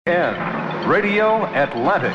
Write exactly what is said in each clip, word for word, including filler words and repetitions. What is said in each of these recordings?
N Radio Atlantic.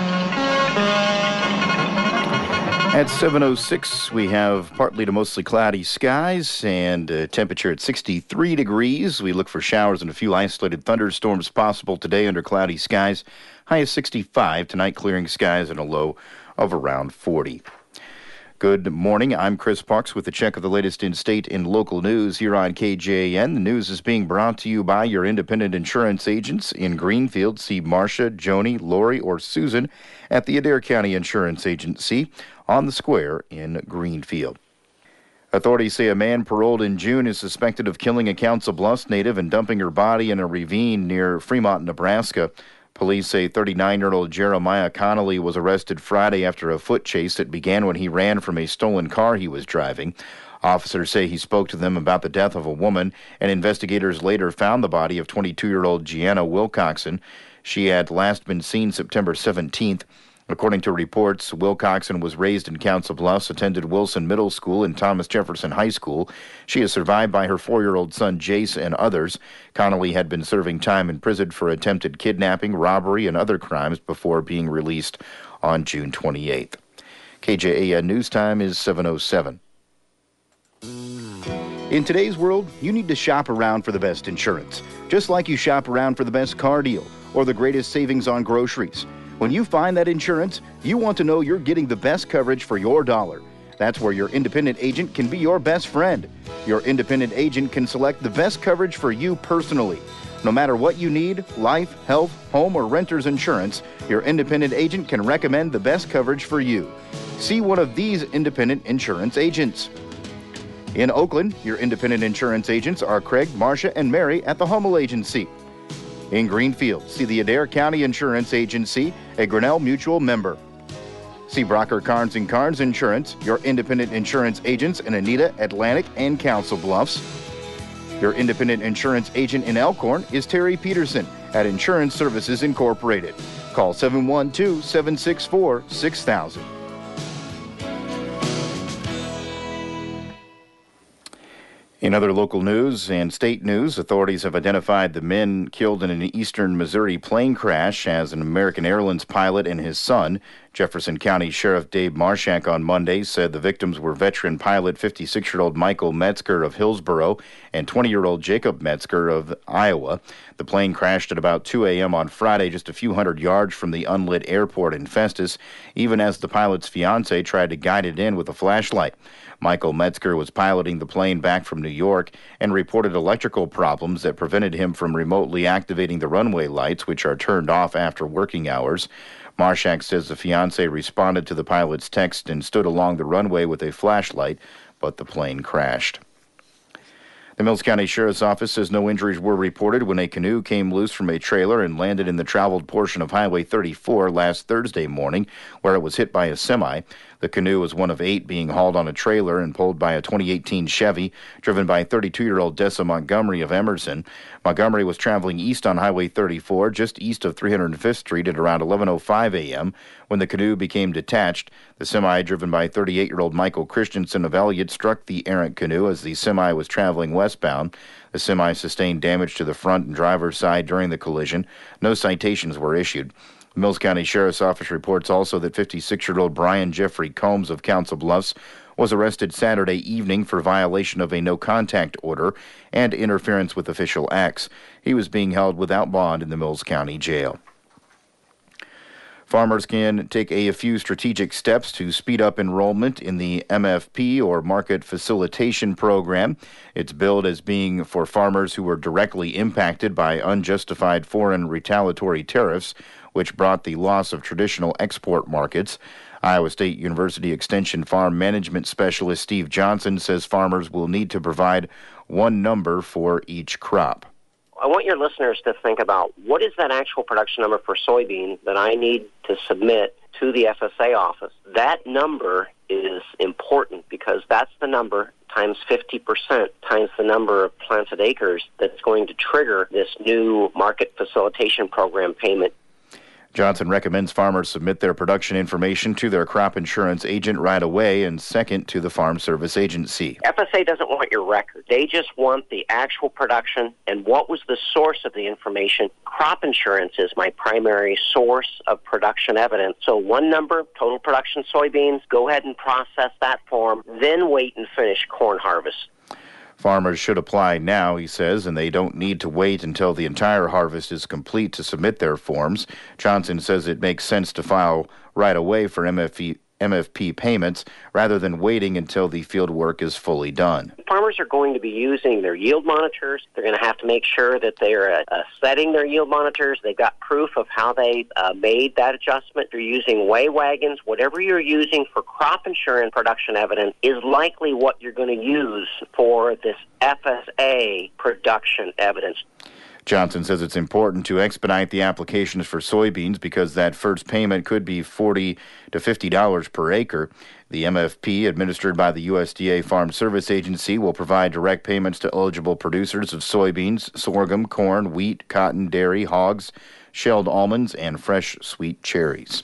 At seven oh six, we have partly to mostly cloudy skies and a temperature at sixty-three degrees. We look for showers and a few isolated thunderstorms possible today under cloudy skies. High of sixty-five. Tonight, clearing skies and a low of around forty. Good morning. I'm Chris Parks with a check of the latest in-state and local news here on K J A N. The news is being brought to you by your independent insurance agents in Greenfield. See Marcia, Joni, Lori, or Susan at the Adair County Insurance Agency on the square in Greenfield. Authorities say a man paroled in June is suspected of killing a Council Bluffs native and dumping her body in a ravine near Fremont, Nebraska. Police say thirty-nine-year-old Jeremiah Connolly was arrested Friday after a foot chase that began when he ran from a stolen car he was driving. Officers say he spoke to them about the death of a woman, and investigators later found the body of twenty-two-year-old Gianna Wilcoxon. She had last been seen September seventeenth. According to reports, Wilcoxon was raised in Council Bluffs, attended Wilson Middle School and Thomas Jefferson High School. She is survived by her four-year-old son, Jace, and others. Connolly had been serving time in prison for attempted kidnapping, robbery, and other crimes before being released on June twenty-eighth. K J A N News Time is seven oh seven. In today's world, you need to shop around for the best insurance, just like you shop around for the best car deal or the greatest savings on groceries. When you find that insurance, you want to know you're getting the best coverage for your dollar. That's where your independent agent can be your best friend. Your independent agent can select the best coverage for you personally. No matter what you need, life, health, home, or renter's insurance, your independent agent can recommend the best coverage for you. See one of these independent insurance agents. In Oakland, your independent insurance agents are Craig, Marcia, and Mary at the Hummel Agency. In Greenfield, see the Adair County Insurance Agency, a Grinnell Mutual member. See Brocker Carnes and Carnes Insurance, your independent insurance agents in Anita, Atlantic, and Council Bluffs. Your independent insurance agent in Elkhorn is Terry Peterson at Insurance Services Incorporated. Call seven one two, seven six four, six thousand. In other local news and state news, authorities have identified the men killed in an eastern Missouri plane crash as an American Airlines pilot and his son. Jefferson County Sheriff Dave Marshak on Monday said the victims were veteran pilot fifty-six-year-old Michael Metzger of Hillsboro and twenty-year-old Jacob Metzger of Iowa. The plane crashed at about two a.m. on Friday, just a few hundred yards from the unlit airport in Festus, even as the pilot's fiancee tried to guide it in with a flashlight. Michael Metzger was piloting the plane back from New York and reported electrical problems that prevented him from remotely activating the runway lights, which are turned off after working hours. Marshak says the fiancee responded to the pilot's text and stood along the runway with a flashlight, but the plane crashed. The Mills County Sheriff's Office says no injuries were reported when a canoe came loose from a trailer and landed in the traveled portion of Highway thirty-four last Thursday morning, where it was hit by a semi. The canoe was one of eight being hauled on a trailer and pulled by a twenty eighteen Chevy, driven by thirty-two-year-old Dessa Montgomery of Emerson. Montgomery was traveling east on Highway thirty-four, just east of three hundred fifth Street at around eleven oh five a.m. when the canoe became detached. The semi, driven by thirty-eight-year-old Michael Christensen of Elliott, struck the errant canoe as the semi was traveling westbound. The semi sustained damage to the front and driver's side during the collision. No citations were issued. The Mills County Sheriff's Office reports also that fifty-six-year-old Brian Jeffrey Combs of Council Bluffs was arrested Saturday evening for violation of a no-contact order and interference with official acts. He was being held without bond in the Mills County Jail. Farmers can take a few strategic steps to speed up enrollment in the M F P, or Market Facilitation Program. It's billed as being for farmers who were directly impacted by unjustified foreign retaliatory tariffs, which brought the loss of traditional export markets. Iowa State University Extension Farm Management Specialist Steve Johnson says farmers will need to provide one number for each crop. I want your listeners to think about what is that actual production number for soybean that I need to submit to the F S A office. That number is important because that's the number times fifty percent times the number of planted acres that's going to trigger this new Market Facilitation Program payment. Johnson recommends farmers submit their production information to their crop insurance agent right away and second to the Farm Service Agency. F S A doesn't want your record. They just want the actual production and what was the source of the information. Crop insurance is my primary source of production evidence. So one number, total production soybeans, go ahead and process that form, then wait and finish corn harvest. Farmers should apply now, he says, and they don't need to wait until the entire harvest is complete to submit their forms. Johnson says it makes sense to file right away for M F E, M F P payments rather than waiting until the field work is fully done. Farmers are going to be using their yield monitors. They're going to have to make sure that they're uh, uh, setting their yield monitors. They've got proof of how they uh, made that adjustment. They're using weigh wagons. Whatever you're using for crop insurance production evidence is likely what you're going to use for this F S A production evidence. Johnson says it's important to expedite the applications for soybeans because that first payment could be forty to fifty dollars per acre. The M F P, administered by the U S D A Farm Service Agency, will provide direct payments to eligible producers of soybeans, sorghum, corn, wheat, cotton, dairy, hogs, shelled almonds, and fresh sweet cherries.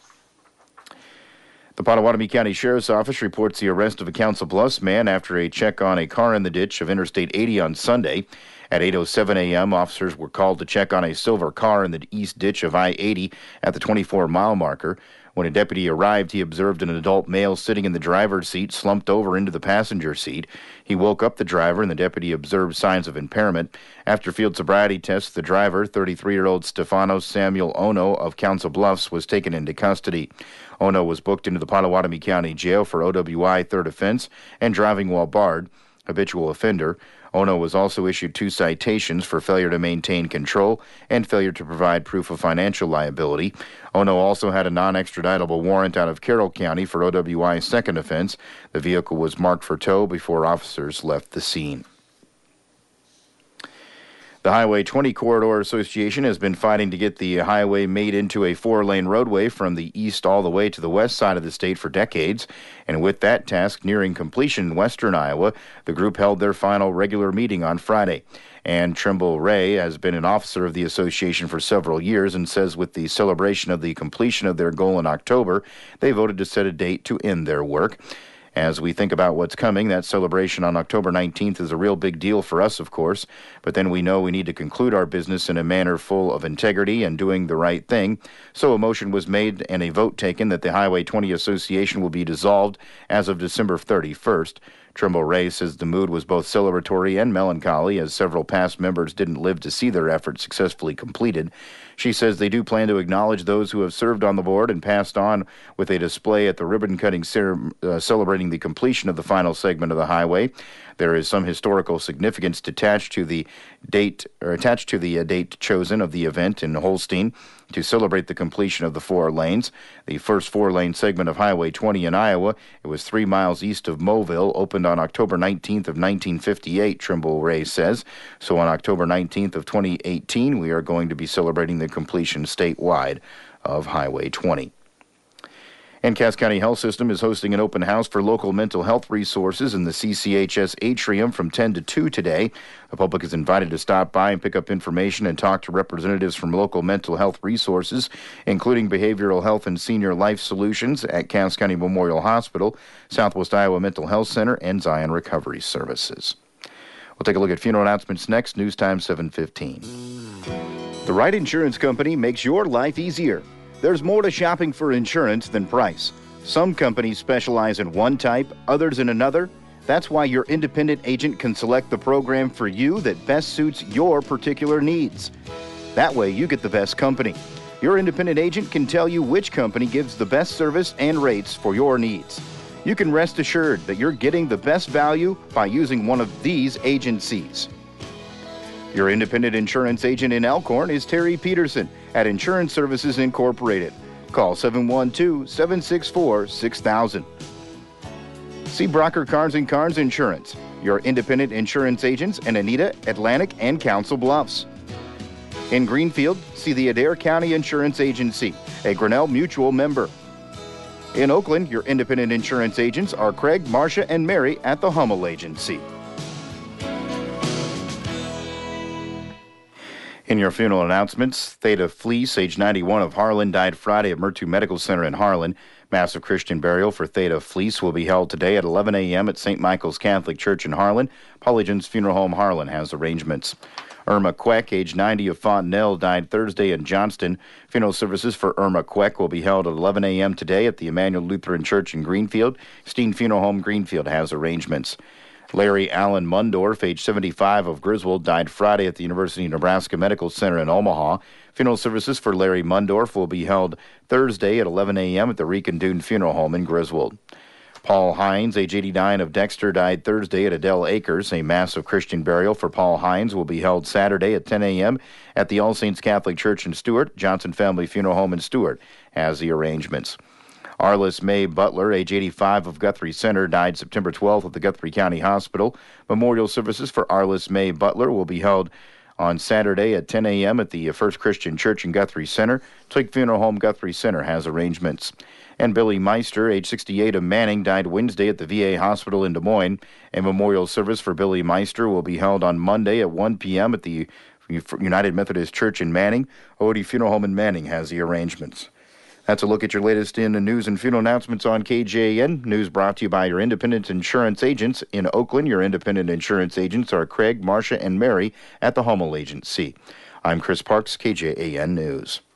The Pottawatomie County Sheriff's Office reports the arrest of a Council Bluffs man after a check on a car in the ditch of Interstate eighty on Sunday. At eight oh seven a.m., officers were called to check on a silver car in the east ditch of I eighty at the twenty-four mile marker. When a deputy arrived, he observed an adult male sitting in the driver's seat, slumped over into the passenger seat. He woke up the driver, and the deputy observed signs of impairment. After field sobriety tests, the driver, thirty-three-year-old Stefano Samuel Ono of Council Bluffs, was taken into custody. Ono was booked into the Pottawatomie County Jail for O W I third offense and driving while barred, habitual offender. Ono was also issued two citations for failure to maintain control and failure to provide proof of financial liability. Ono also had a non-extraditable warrant out of Carroll County for O W I second offense. The vehicle was marked for tow before officers left the scene. The Highway twenty Corridor Association has been fighting to get the highway made into a four-lane roadway from the east all the way to the west side of the state for decades. And with that task nearing completion in western Iowa, the group held their final regular meeting on Friday. Ann Trimble Ray has been an officer of the association for several years and says with the celebration of the completion of their goal in October, they voted to set a date to end their work. As we think about what's coming, that celebration on October nineteenth is a real big deal for us, of course, but then we know we need to conclude our business in a manner full of integrity and doing the right thing. So a motion was made and a vote taken that the Highway twenty Association will be dissolved as of December thirty-first. Trimble Ray says the mood was both celebratory and melancholy as several past members didn't live to see their efforts successfully completed. She says they do plan to acknowledge those who have served on the board and passed on with a display at the ribbon-cutting ceremony uh, celebrating the completion of the final segment of the highway. There is some historical significance attached to the date, or attached to the uh, date chosen of the event in Holstein to celebrate the completion of the four lanes. The first four-lane segment of Highway twenty in Iowa, it was three miles east of Moville, opened on October nineteenth of nineteen fifty-eight, Trimble Ray says. So on October nineteenth of twenty eighteen, we are going to be celebrating the completion statewide of Highway twenty. And Cass County Health System is hosting an open house for local mental health resources in the C C H S atrium from ten to two today. The public is invited to stop by and pick up information and talk to representatives from local mental health resources, including behavioral health and senior life solutions at Cass County Memorial Hospital, Southwest Iowa Mental Health Center, and Zion Recovery Services. We'll take a look at funeral announcements next. News time seven fifteen. The Wright Insurance Company makes your life easier. There's more to shopping for insurance than price. Some companies specialize in one type, others in another. That's why your independent agent can select the program for you that best suits your particular needs. That way you get the best company. Your independent agent can tell you which company gives the best service and rates for your needs. You can rest assured that you're getting the best value by using one of these agencies. Your independent insurance agent in Elkhorn is Terry Peterson at Insurance Services Incorporated. Call seven one two, seven six four, six thousand. See Brocker Cars and Cars Insurance, your independent insurance agents in Anita, Atlantic, and Council Bluffs. In Greenfield, see the Adair County Insurance Agency, a Grinnell Mutual member. In Oakland, your independent insurance agents are Craig, Marcia, and Mary at the Hummel Agency. In your funeral announcements, Theta Fleece, age ninety-one, of Harlan, died Friday at Murtu Medical Center in Harlan. Massive Christian burial for Theta Fleece will be held today at eleven a.m. at Saint Michael's Catholic Church in Harlan. Polygens Funeral Home Harlan has arrangements. Irma Queck, age ninety, of Fontenelle, died Thursday in Johnston. Funeral services for Irma Queck will be held at eleven a.m. today at the Emmanuel Lutheran Church in Greenfield. Steen Funeral Home Greenfield has arrangements. Larry Allen Mundorf, age seventy-five, of Griswold, died Friday at the University of Nebraska Medical Center in Omaha. Funeral services for Larry Mundorf will be held Thursday at eleven a.m. at the Recondune Funeral Home in Griswold. Paul Hines, age eighty-nine, of Dexter, died Thursday at Adele Acres. A massive Christian burial for Paul Hines will be held Saturday at ten a.m. at the All Saints Catholic Church in Stuart. Johnson Family Funeral Home in Stuart has the arrangements. Arliss May Butler, age eighty-five, of Guthrie Center, died September twelfth at the Guthrie County Hospital. Memorial services for Arliss May Butler will be held on Saturday at ten a.m. at the First Christian Church in Guthrie Center. Twig Funeral Home Guthrie Center has arrangements. And Billy Meister, age sixty-eight, of Manning, died Wednesday at the V A Hospital in Des Moines. A memorial service for Billy Meister will be held on Monday at one p.m. at the United Methodist Church in Manning. Odie Funeral Home in Manning has the arrangements. That's a look at your latest in news and funeral announcements on K J A N. News brought to you by your independent insurance agents in Oakland. Your independent insurance agents are Craig, Marcia, and Mary at the Hummel Agency. I'm Chris Parks, K J A N News.